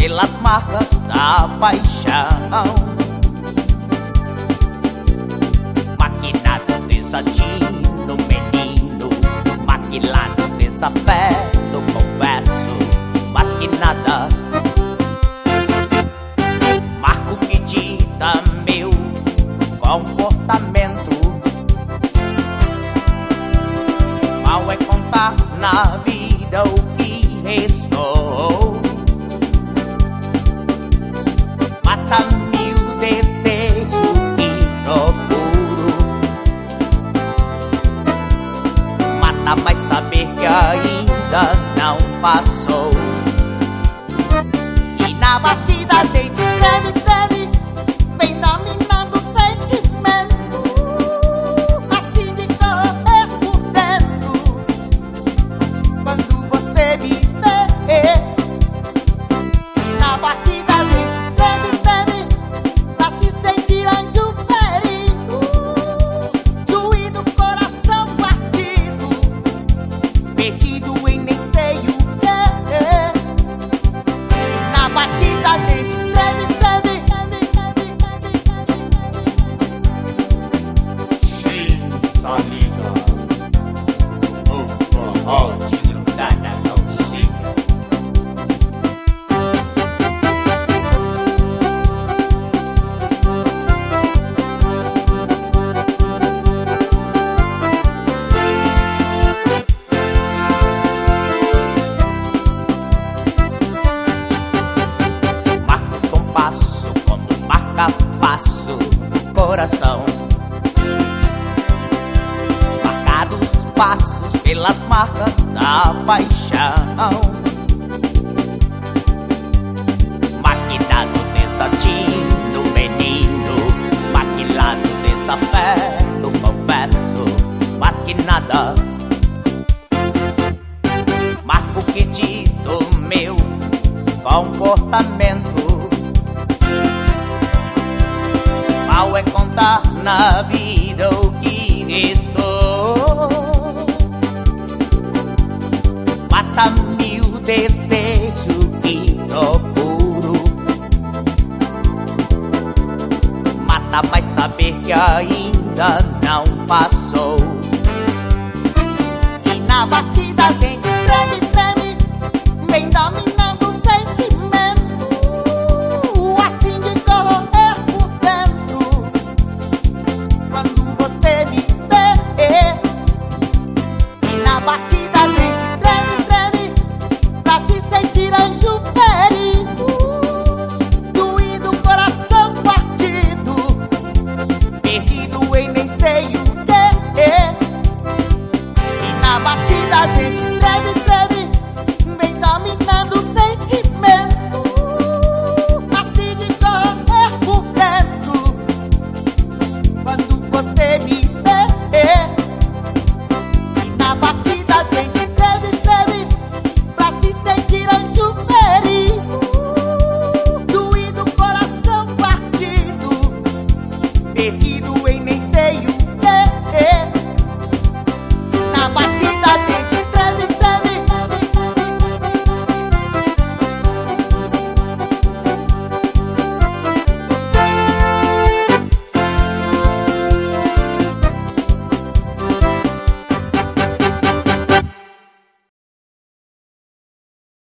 pelas marcas da paixão. Maquinado desatino, menino, maquilado desafeto, confesso, mas que nada. Marco que dita meu comportamento. Mal é contar na vida o que restou. Mata mil desejos que procuro. Mata mais saber que ainda não passou. E na batida a gente treme, treme, vem dominando o sentimento. Assim me correr por dentro quando você me vê. E na batida a gente treme, treme, pra se sentir anjo ferido, doído, coração partido, perdido em nem sei o que. Na batida a gente treme, treme, Sintoniza o forró de grudar na calcinha. Marca o compasso como marca passo, coração. Marcados passos pelas marcas da paixão. Maquinado desatino, menino, maquilado desafeto, confesso, mas que nada. Marco que dito meu comportamento. Mal é contar na vida o que restou. Mata mil desejos que procuro. Mata mais saber que ainda não passou. E na batida a gente treme, treme, vem dominando